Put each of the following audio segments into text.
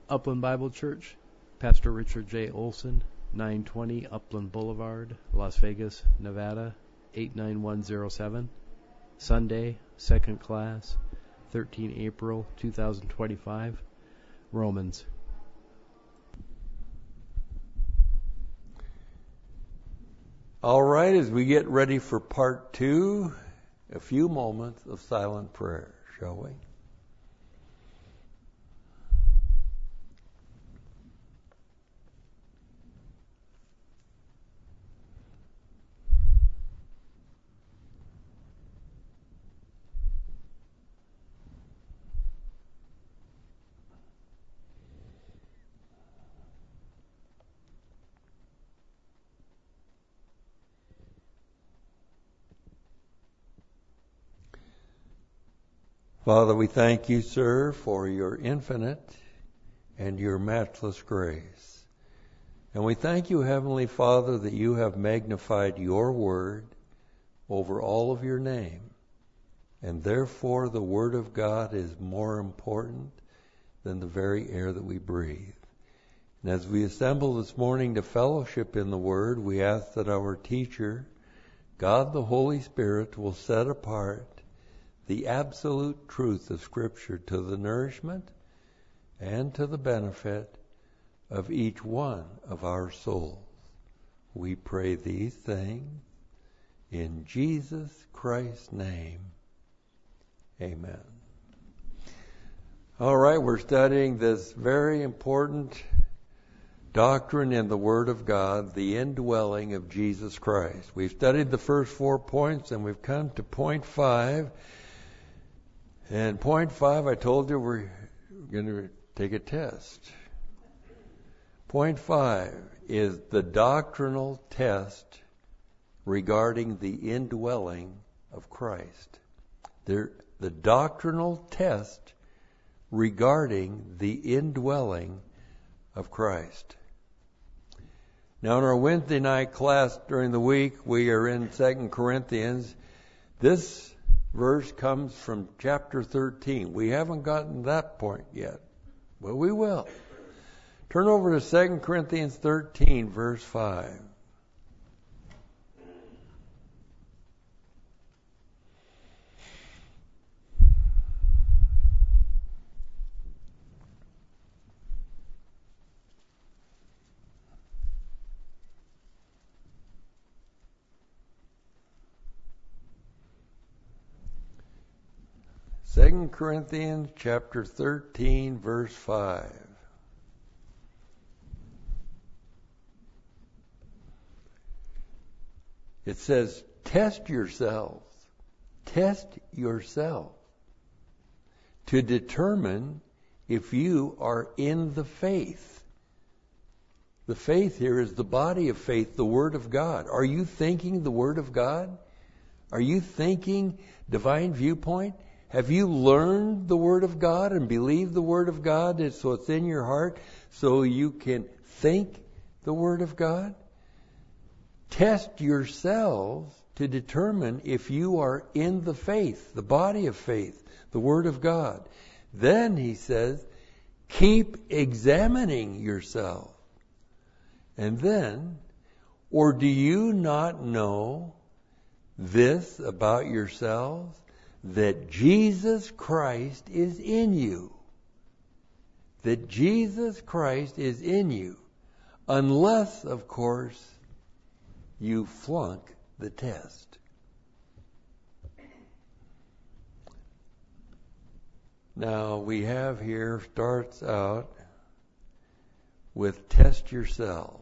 Upland Bible Church, Pastor Richard J. Olson, 920 Upland Boulevard, Las Vegas, Nevada, 89107. Sunday, second class, 13 April 2025. Romans. All right, as we get ready for part 2, a few moments of silent prayer, shall we? Father, we thank you, sir, for your infinite and your matchless grace. And we thank you, Heavenly Father, that you have magnified your word over all of your name. And therefore, the word of God is more important than the very air that we breathe. And as we assemble this morning to fellowship in the word, we ask that our teacher, God the Holy Spirit, will set apart the absolute truth of Scripture to the nourishment and to the benefit of each one of our souls. We pray these things in Jesus Christ's name. Amen. All right, we're studying this very important doctrine in the Word of God, the indwelling of Jesus Christ. We've studied the first 4 points, and we've come to point 5. And point 5, I told you we're going to take a test. Point 5 is the doctrinal test regarding the indwelling of Christ. The doctrinal test regarding the indwelling of Christ. Now, in our Wednesday night class during the week, we are in 2 Corinthians. This verse comes from chapter 13. We haven't gotten that point yet, but we will. Turn over to 2 Corinthians 13, verse 5. Second Corinthians chapter 13, verse 5. It says, test yourselves to determine if you are in the faith. The faith here is the body of faith, the Word of God. Are you thinking the Word of God? Are you thinking divine viewpoint? Have you learned the Word of God and believed the Word of God so it's in your heart so you can think the Word of God? Test yourselves to determine if you are in the faith, the body of faith, the Word of God. Then, he says, keep examining yourself. And then, or do you not know this about yourselves? That Jesus Christ is in you. That Jesus Christ is in you. Unless, of course, you flunk the test. Now, we have here, starts out with test yourselves.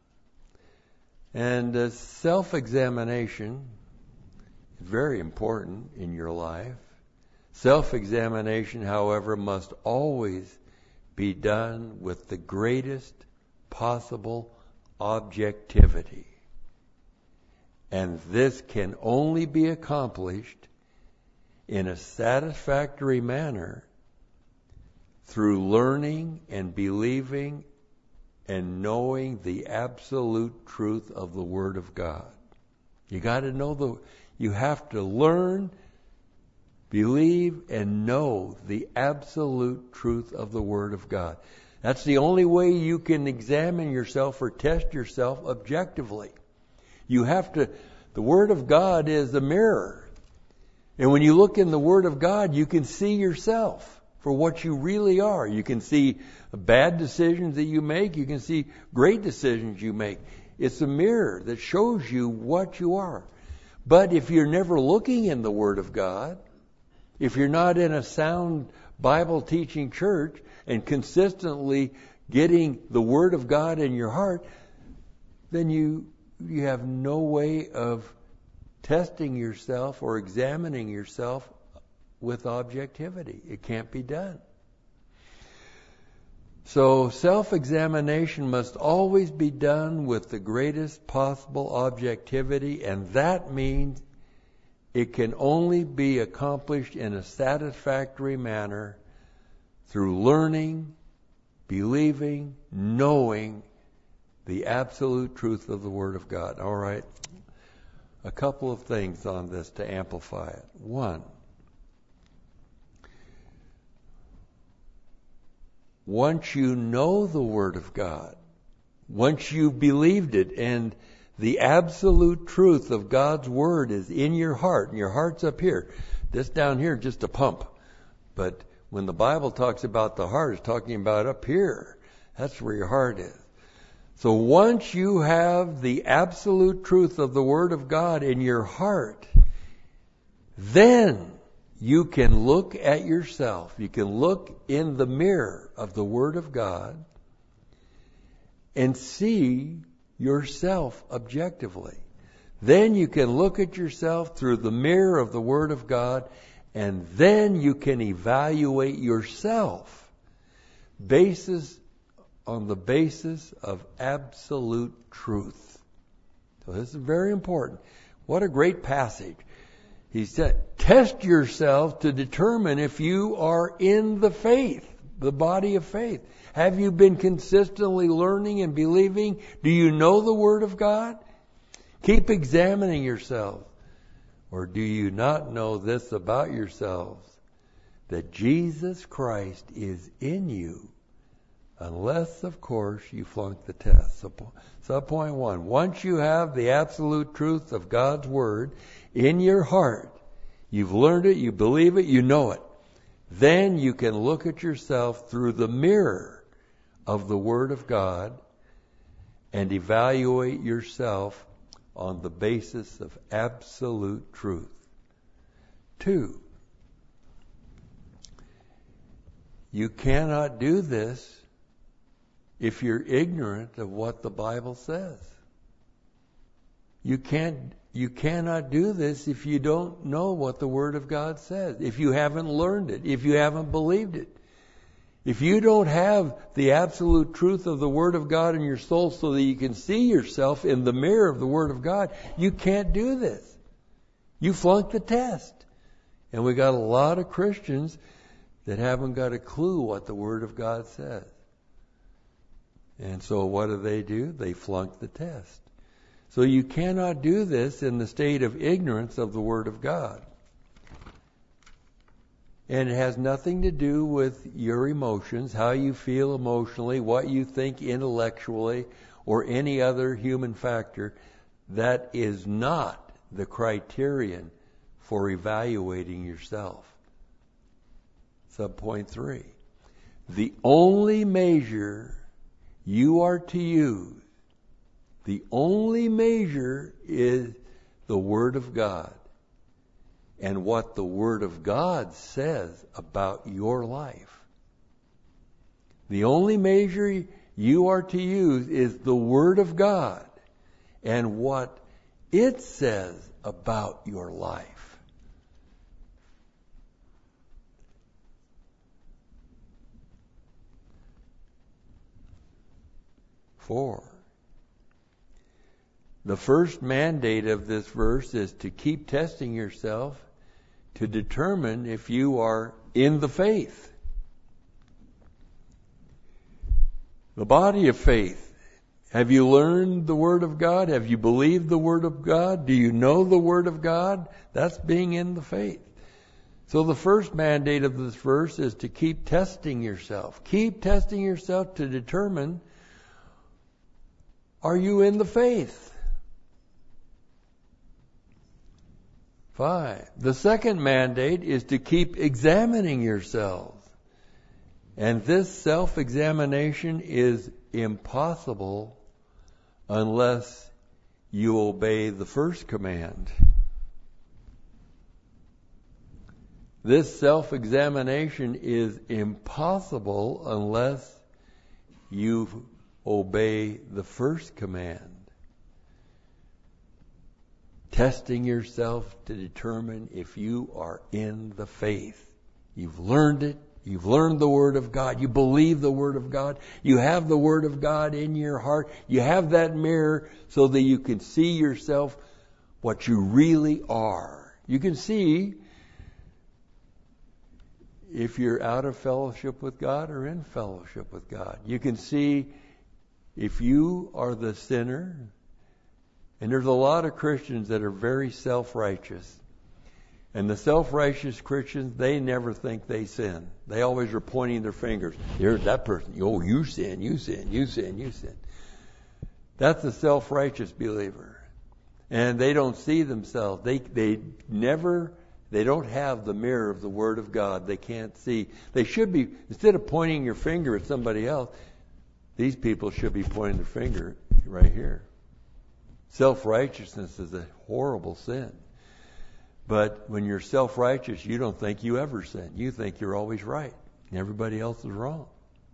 And self-examination, very important in your life. Self-examination, however, must always be done with the greatest possible objectivity. And this can only be accomplished in a satisfactory manner through learning and believing and knowing the absolute truth of the Word of God. You got to know you have to learn, believe, and know the absolute truth of the Word of God. That's the only way you can examine yourself or test yourself objectively. You have to, the Word of God is a mirror. And when you look in the Word of God, you can see yourself for what you really are. You can see bad decisions that you make. You can see great decisions you make. It's a mirror that shows you what you are. But if you're never looking in the Word of God, if you're not in a sound Bible teaching church and consistently getting the Word of God in your heart, then you have no way of testing yourself or examining yourself with objectivity. It can't be done. So self-examination must always be done with the greatest possible objectivity, and that means it can only be accomplished in a satisfactory manner through learning, believing, knowing the absolute truth of the Word of God. All right. A couple of things on this to amplify it. One, once you know the Word of God, once you've believed it, and the absolute truth of God's Word is in your heart, and your heart's up here. This down here is just a pump. But when the Bible talks about the heart, it's talking about up here. That's where your heart is. So once you have the absolute truth of the Word of God in your heart, then you can look at yourself. You can look in the mirror of the Word of God and see yourself objectively. Then you can look at yourself through the mirror of the Word of God, and then you can evaluate yourself on the basis of absolute truth. So this is very important. What a great passage. He said, test yourself to determine if you are in the faith, the body of faith. Have you been consistently learning and believing? Do you know the Word of God? Keep examining yourselves. Or do you not know this about yourselves, that Jesus Christ is in you, unless, of course, you flunk the test? So point one, once you have the absolute truth of God's Word in your heart, you've learned it, you believe it, you know it, then you can look at yourself through the mirror of the Word of God and evaluate yourself on the basis of absolute truth. 2, you cannot do this if you're ignorant of what the Bible says. You cannot do this if you don't know what the Word of God says, if you haven't learned it, if you haven't believed it. If you don't have the absolute truth of the Word of God in your soul so that you can see yourself in the mirror of the Word of God, you can't do this. You flunked the test. And we got a lot of Christians that haven't got a clue what the Word of God says. And so what do? They flunk the test. So you cannot do this in the state of ignorance of the Word of God. And it has nothing to do with your emotions, how you feel emotionally, what you think intellectually, or any other human factor. That is not the criterion for evaluating yourself. Subpoint 3. The only measure you are to use, the only measure is the Word of God. And what the Word of God says about your life. The only measure you are to use is the Word of God and what it says about your life. Four, the first mandate of this verse is to keep testing yourself to determine if you are in the faith. The body of faith. Have you learned the Word of God? Have you believed the Word of God? Do you know the Word of God? That's being in the faith. So the first mandate of this verse is to keep testing yourself. Keep testing yourself to determine, are you in the faith? 5. The second mandate is to keep examining yourselves. And this self-examination is impossible unless you obey the first command. This self-examination is impossible unless you obey the first command. Testing yourself to determine if you are in the faith. You've learned it. You've learned the Word of God. You believe the Word of God. You have the Word of God in your heart. You have that mirror so that you can see yourself what you really are. You can see if you're out of fellowship with God or in fellowship with God. You can see if you are the sinner. And there's a lot of Christians that are very self-righteous. And the self-righteous Christians, they never think they sin. They always are pointing their fingers. Here's that person. Oh, you sin, you sin, you sin, you sin. That's a self-righteous believer. And they don't see themselves. They don't have the mirror of the Word of God. They can't see. They should be, instead of pointing your finger at somebody else, these people should be pointing their finger right here. Self-righteousness is a horrible sin. But when you're self-righteous, you don't think you ever sin. You think you're always right. And everybody else is wrong.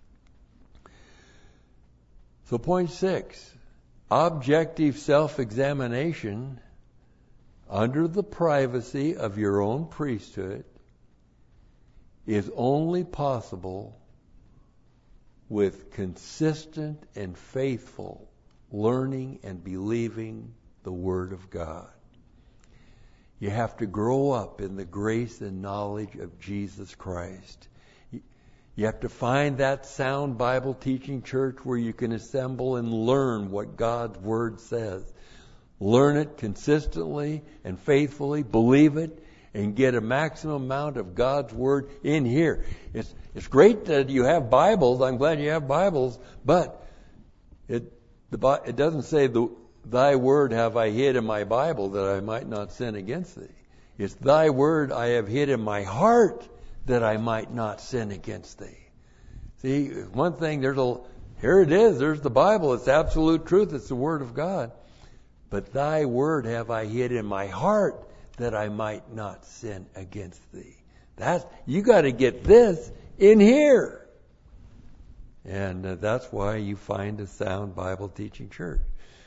So point 6. Objective self-examination under the privacy of your own priesthood is only possible with consistent and faithful learning and believing the Word of God. You have to grow up in the grace and knowledge of Jesus Christ. You have to find that sound Bible teaching church where you can assemble and learn what God's Word says. Learn it consistently and faithfully, believe it, and get a maximum amount of God's Word in here. It's great that you have Bibles. I'm glad you have Bibles, but it doesn't say, thy word have I hid in my Bible that I might not sin against thee. It's thy word I have hid in my heart that I might not sin against thee. See, one thing, here it is, there's the Bible. It's absolute truth. It's the Word of God. But thy word have I hid in my heart that I might not sin against thee. You got to get this in here. And that's why you find a sound Bible teaching church.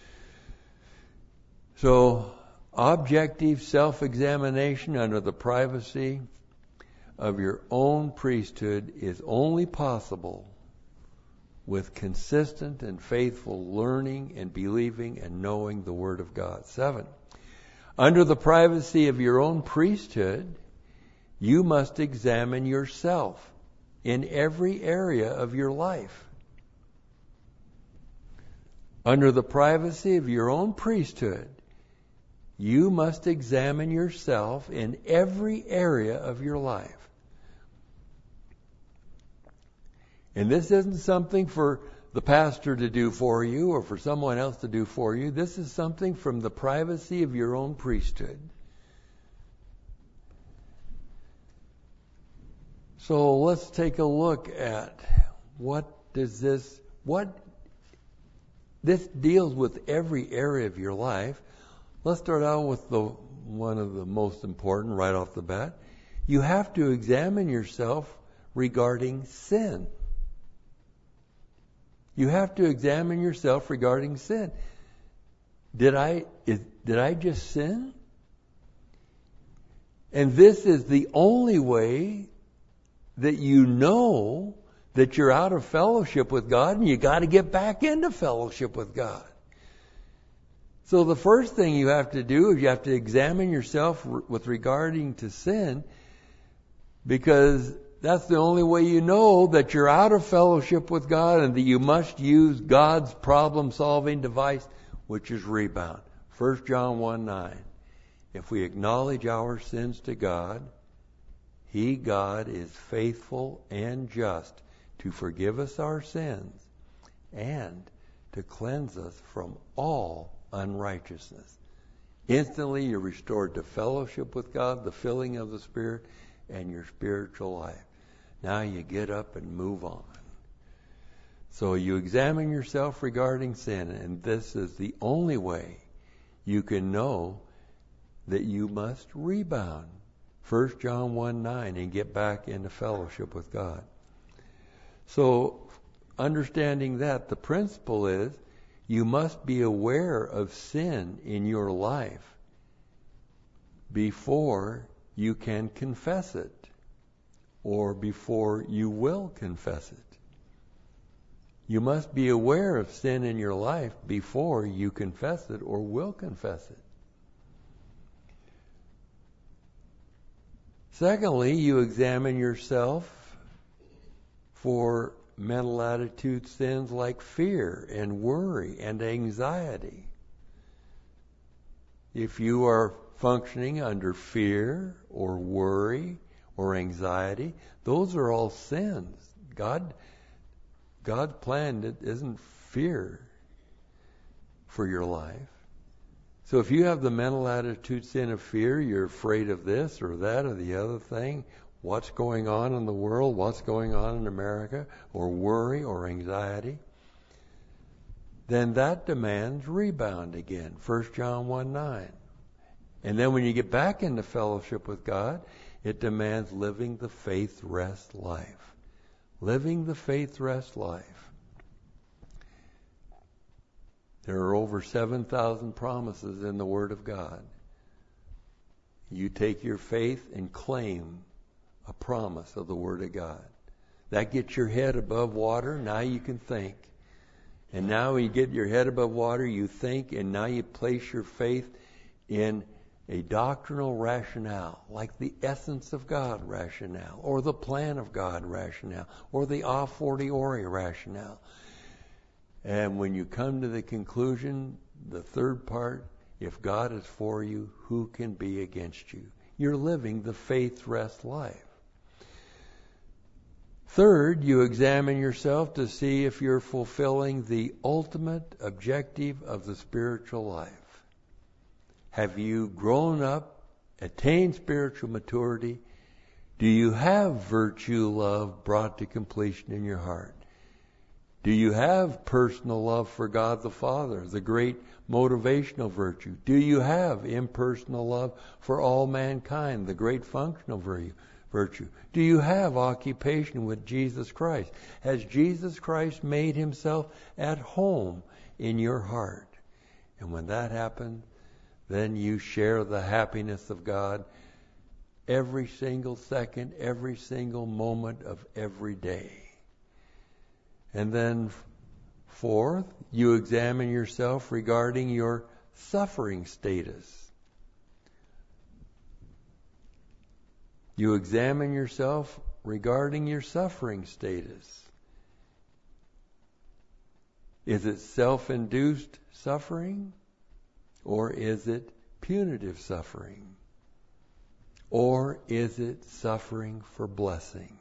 So, objective self-examination under the privacy of your own priesthood is only possible with consistent and faithful learning and believing and knowing the Word of God. 7. Under the privacy of your own priesthood, you must examine yourself in every area of your life. Under the privacy of your own priesthood, you must examine yourself in every area of your life. And this isn't something for the pastor to do for you or for someone else to do for you. This is something from the privacy of your own priesthood. So let's take a look at this deals with every area of your life. Let's start out with one of the most important right off the bat. You have to examine yourself regarding sin. You have to examine yourself regarding sin. Did I just sin? And this is the only way that you know that you're out of fellowship with God, and you got to get back into fellowship with God. So the first thing you have to do is you have to examine yourself with regarding to sin, because that's the only way you know that you're out of fellowship with God and that you must use God's problem-solving device, which is rebound. 1 John 1:9. If we acknowledge our sins to God, He, God, is faithful and just to forgive us our sins and to cleanse us from all unrighteousness. Instantly you're restored to fellowship with God, the filling of the Spirit, and your spiritual life. Now you get up and move on. So you examine yourself regarding sin, and this is the only way you can know that you must rebound. 1 John 1:9, and get back into fellowship with God. So, understanding that, the principle is you must be aware of sin in your life before you can confess it, or before you will confess it. You must be aware of sin in your life before you confess it or will confess it. Secondly, you examine yourself for mental attitude sins like fear and worry and anxiety. If you are functioning under fear or worry or anxiety, those are all sins. God's plan isn't fear for your life. So if you have the mental attitude sin of fear, you're afraid of this or that or the other thing, what's going on in the world, what's going on in America, or worry or anxiety, then that demands rebound again. 1 John 1:9. And then when you get back into fellowship with God, it demands living the faith rest life. Living the faith rest life. There are over 7,000 promises in the Word of God. You take your faith and claim a promise of the Word of God. That gets your head above water. Now you can think. And now when you get your head above water, you think, and now you place your faith in a doctrinal rationale, like the essence of God rationale, or the plan of God rationale, or the a fortiori rationale. And when you come to the conclusion, the third part, if God is for you, who can be against you? You're living the faith rest life. Third, you examine yourself to see if you're fulfilling the ultimate objective of the spiritual life. Have you grown up, attained spiritual maturity? Do you have virtue, love brought to completion in your heart? Do you have personal love for God the Father, the great motivational virtue? Do you have impersonal love for all mankind, the great functional virtue? Do you have occupation with Jesus Christ? Has Jesus Christ made himself at home in your heart? And when that happens, then you share the happiness of God every single second, every single moment of every day. And then fourth, you examine yourself regarding your suffering status. You examine yourself regarding your suffering status. Is it self-induced suffering? Or is it punitive suffering? Or is it suffering for blessing?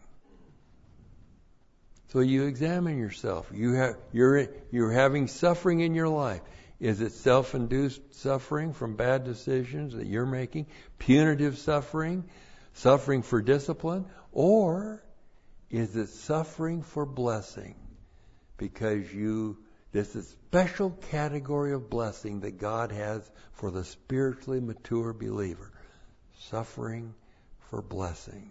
So you examine yourself. You're having suffering in your life. Is it self-induced suffering from bad decisions that you're making? Punitive suffering? Suffering for discipline? Or is it suffering for blessing? Because this is a special category of blessing that God has for the spiritually mature believer. Suffering for blessing.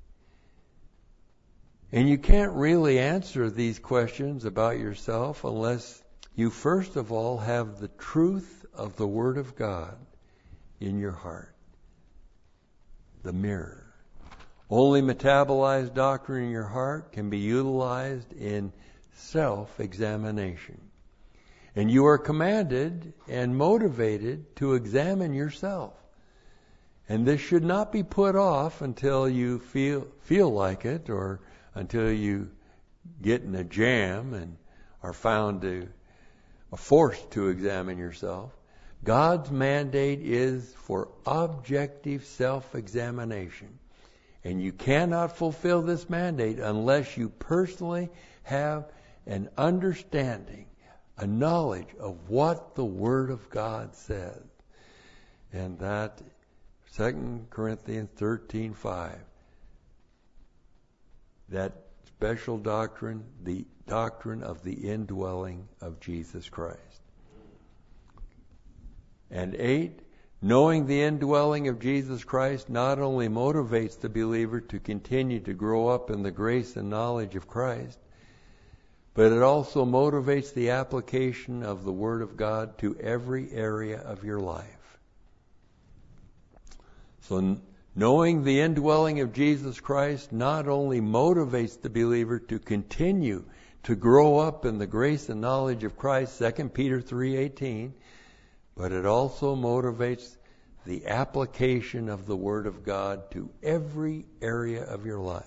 And you can't really answer these questions about yourself unless you first of all have the truth of the Word of God in your heart. The mirror. Only metabolized doctrine in your heart can be utilized in self-examination. And you are commanded and motivated to examine yourself. And this should not be put off until you feel like it, or until you get in a jam and are forced to examine yourself. God's mandate is for objective self-examination. And you cannot fulfill this mandate unless you personally have an understanding, a knowledge of what the Word of God says. And that 2 Corinthians 13:5, that special doctrine, the doctrine of the indwelling of Jesus Christ. And 8, knowing the indwelling of Jesus Christ not only motivates the believer to continue to grow up in the grace and knowledge of Christ, but it also motivates the application of the Word of God to every area of your life. So knowing the indwelling of Jesus Christ not only motivates the believer to continue to grow up in the grace and knowledge of Christ, 2 Peter 3:18, but it also motivates the application of the Word of God to every area of your life.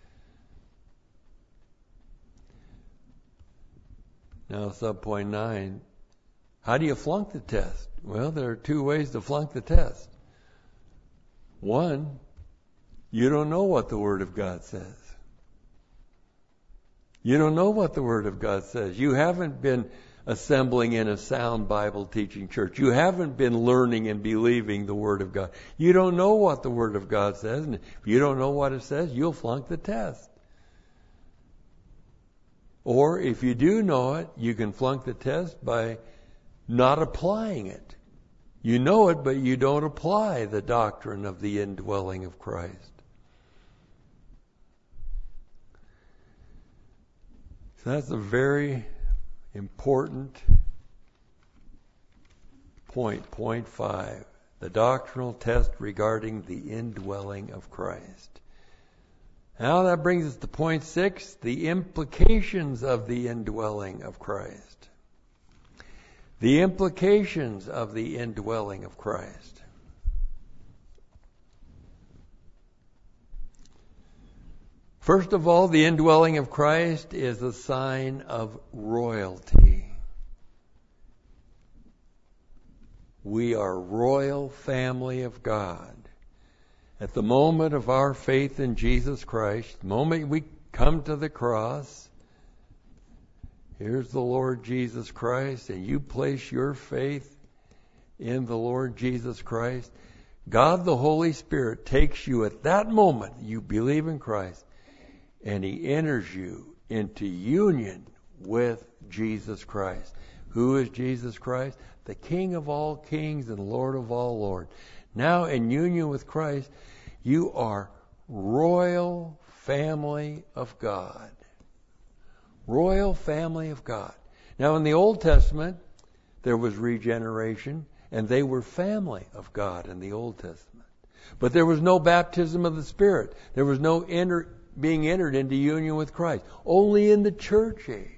Now, subpoint 9, how do you flunk the test? Well, there are 2 ways to flunk the test. 1, you don't know what the Word of God says. You don't know what the Word of God says. You haven't been assembling in a sound Bible teaching church. You haven't been learning and believing the Word of God. You don't know what the Word of God says. And if you don't know what it says, you'll flunk the test. Or if you do know it, you can flunk the test by not applying it. You know it, but you don't apply the doctrine of the indwelling of Christ. So that's a very important point, point 5, the doctrinal test regarding the indwelling of Christ. Now that brings us to point 6, the implications of the indwelling of Christ. The implications of the indwelling of Christ. First of all, the indwelling of Christ is a sign of royalty. We are royal family of God. At the moment of our faith in Jesus Christ, the moment we come to the cross, here's the Lord Jesus Christ, and you place your faith in the Lord Jesus Christ, God the Holy Spirit takes you at that moment, you believe in Christ, and He enters you into union with Jesus Christ. Who is Jesus Christ? The King of all kings and Lord of all lords. Now in union with Christ, you are royal family of God. Royal family of God. Now in the Old Testament, there was regeneration, and they were family of God in the Old Testament. But there was no baptism of the Spirit. There was no being entered into union with Christ. Only in the church age.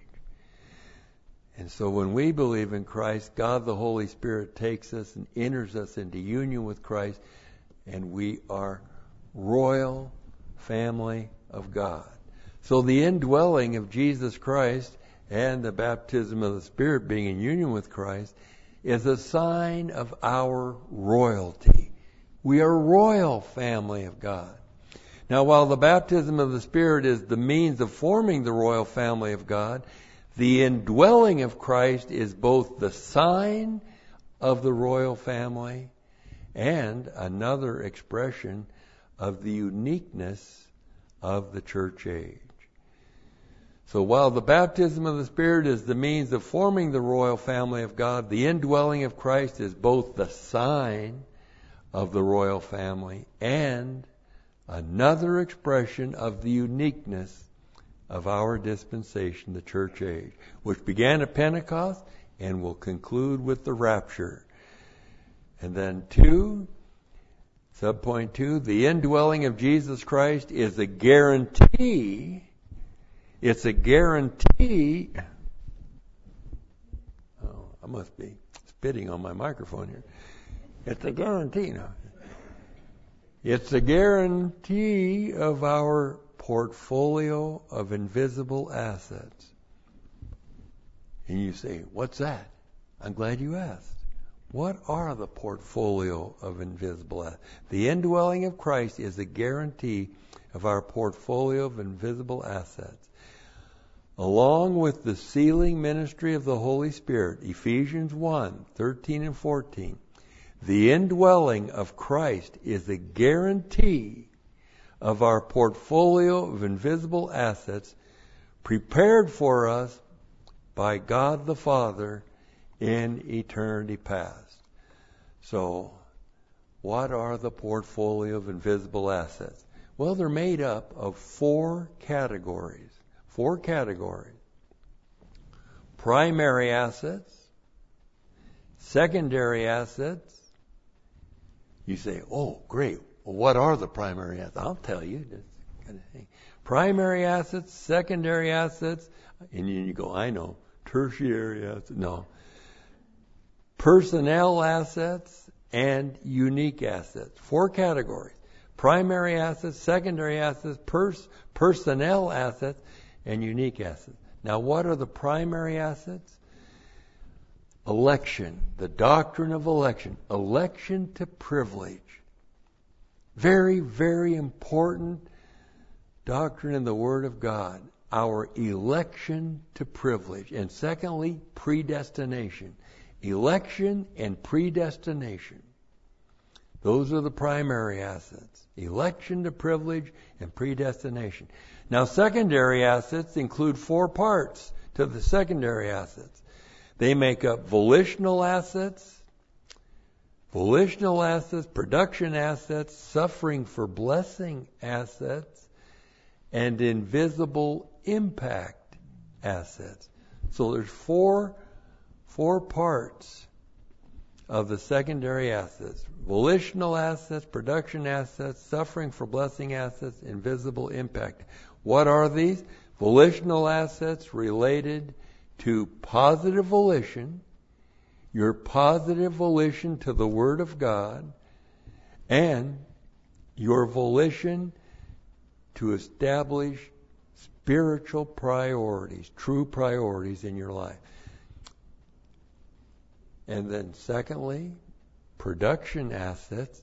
And so when we believe in Christ, God the Holy Spirit takes us and enters us into union with Christ, and we are royal family of God. So the indwelling of Jesus Christ and the baptism of the Spirit being in union with Christ is a sign of our royalty. We are a royal family of God. Now, while the baptism of the Spirit is the means of forming the royal family of God, the indwelling of Christ is both the sign of the royal family and another expression of the uniqueness of the church age. So while the baptism of the Spirit is the means of forming the royal family of God, the indwelling of Christ is both the sign of the royal family and another expression of the uniqueness of our dispensation, the church age, which began at Pentecost and will conclude with the rapture. And then 2, subpoint 2, the indwelling of Jesus Christ is a guarantee. It's a guarantee. Oh, I must be spitting on my microphone here. It's a guarantee. No. It's a guarantee of our portfolio of invisible assets. And you say, what's that? I'm glad you asked. What are the portfolio of invisible assets? The indwelling of Christ is a guarantee of our portfolio of invisible assets. Along with the sealing ministry of the Holy Spirit, Ephesians 1:13 and 14, the indwelling of Christ is a guarantee of our portfolio of invisible assets prepared for us by God the Father in eternity past. So, what are the portfolio of invisible assets? Well, they're made up of four categories. Primary assets, secondary assets. You say, oh, great. Well, what are the primary assets? I'll tell you. Primary assets, secondary assets, and you go, I know. Tertiary assets. No. Personnel assets and unique assets. Four categories. Primary assets, secondary assets, personnel assets, and unique assets. Now, what are the primary assets? Election, the doctrine of election. Election to privilege. Very, very important doctrine in the Word of God. Our election to privilege. And secondly, predestination. Election and predestination. Those are the primary assets. Election to privilege and predestination. Now, secondary assets include four parts to the secondary assets. They make up volitional assets, production assets, suffering for blessing assets, and invisible impact assets. So there's four parts of the secondary assets. Volitional assets, production assets, suffering for blessing assets, invisible impact. What are these? Volitional assets related to positive volition, your positive volition to the Word of God, and your volition to establish spiritual priorities, true priorities in your life. And then secondly, production assets.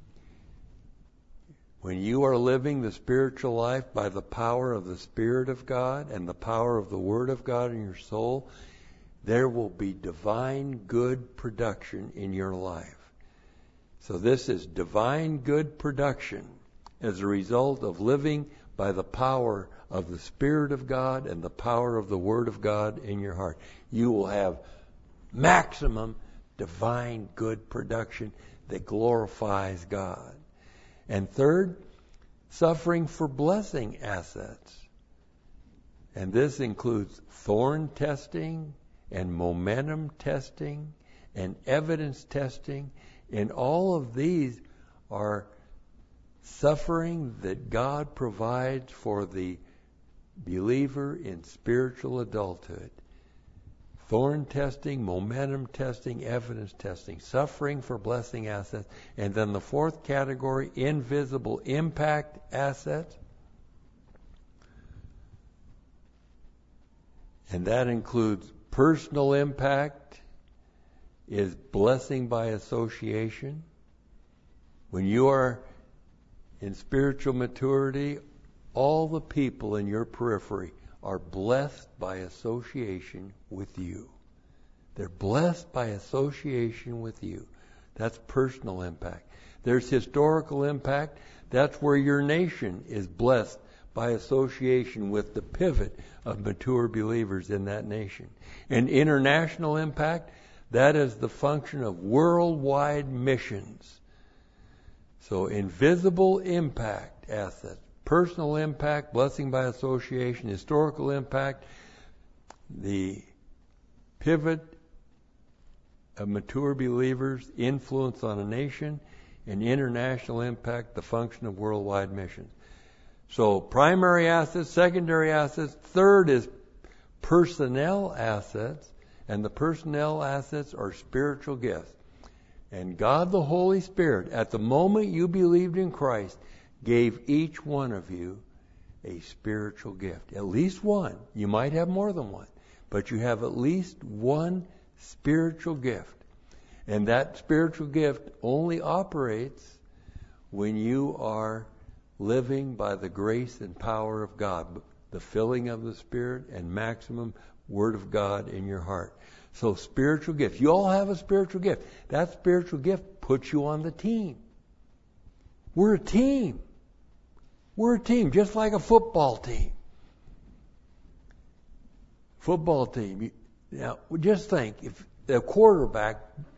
When you are living the spiritual life by the power of the Spirit of God and the power of the Word of God in your soul, there will be divine good production in your life. So this is divine good production as a result of living by the power of the Spirit of God and the power of the Word of God in your heart. You will have maximum divine good production that glorifies God. And third, suffering for blessing assets. And this includes thorn testing and momentum testing and evidence testing. And all of these are suffering that God provides for the believer in spiritual adulthood. Thorn testing, momentum testing, evidence testing, suffering for blessing assets. And then the fourth category, invisible impact assets. And that includes personal impact, is blessing by association. When you are in spiritual maturity, all the people in your periphery are blessed by association with you. They're blessed by association with you. That's personal impact. There's historical impact. That's where your nation is blessed by association with the pivot of mature believers in that nation. And international impact, that is the function of worldwide missions. So invisible impact assets. Personal impact, blessing by association, historical impact, the pivot of mature believers' influence on a nation, and international impact, the function of worldwide missions. So primary assets, secondary assets. Third is personnel assets, and the personnel assets are spiritual gifts. And God the Holy Spirit, at the moment you believed in Christ, gave each one of you a spiritual gift. At least one. You might have more than one. But you have at least one spiritual gift. And that spiritual gift only operates when you are living by the grace and power of God, the filling of the Spirit and maximum Word of God in your heart. So spiritual gift. You all have a spiritual gift. That spiritual gift puts you on the team. We're a team. We're a team, just like a football team. Football team. Now, just think, if the quarterback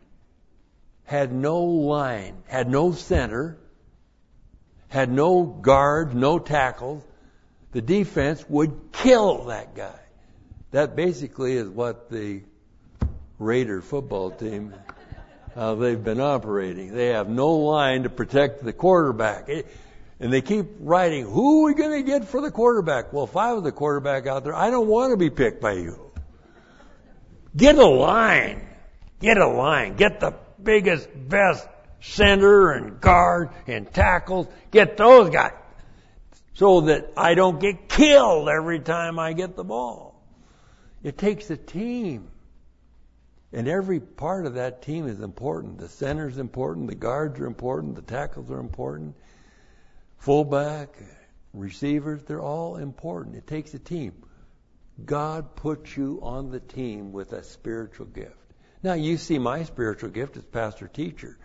had no line, had no center, had no guards, no tackles, the defense would kill that guy. That basically is what the Raider football team, how they've been operating. They have no line to protect the quarterback. And they keep writing, who are we going to get for the quarterback? Well, if I was the quarterback out there, I don't want to be picked by you. Get a line. Get a line. Get the biggest, best center and guard and tackles. Get those guys. So that I don't get killed every time I get the ball. It takes a team. And every part of that team is important. The center's important. The guards are important. The tackles are important. Fullback, receivers, they're all important. It takes a team. God puts you on the team with a spiritual gift. Now, you see my spiritual gift as pastor-teacher.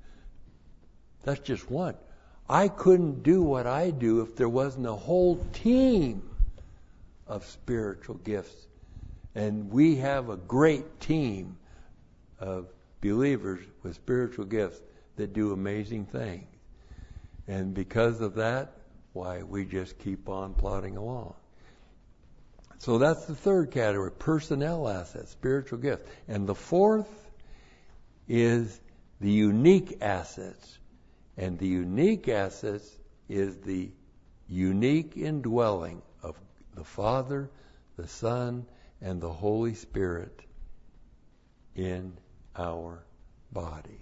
That's just one. I couldn't do what I do if there wasn't a whole team of spiritual gifts. And we have a great team of believers with spiritual gifts that do amazing things. And because of that, why, we just keep on plodding along. So that's the third category, personnel assets, spiritual gifts. And the fourth is the unique assets. And the unique assets is the unique indwelling of the Father, the Son, and the Holy Spirit in our body.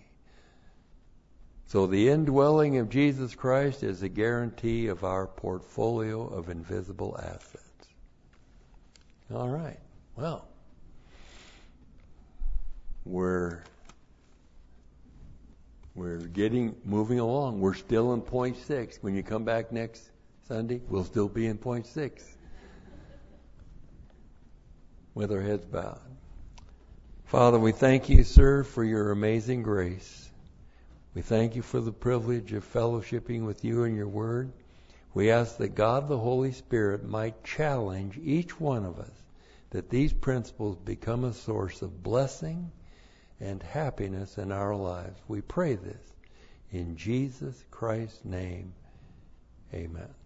So the indwelling of Jesus Christ is a guarantee of our portfolio of invisible assets. All right. Well, we're moving along. We're still in point 6. When you come back next Sunday, we'll still be in point 6. With our heads bowed. Father, we thank you, sir, for your amazing grace. We thank you for the privilege of fellowshipping with you and your word. We ask that God the Holy Spirit might challenge each one of us, that these principles become a source of blessing and happiness in our lives. We pray this in Jesus Christ's name. Amen.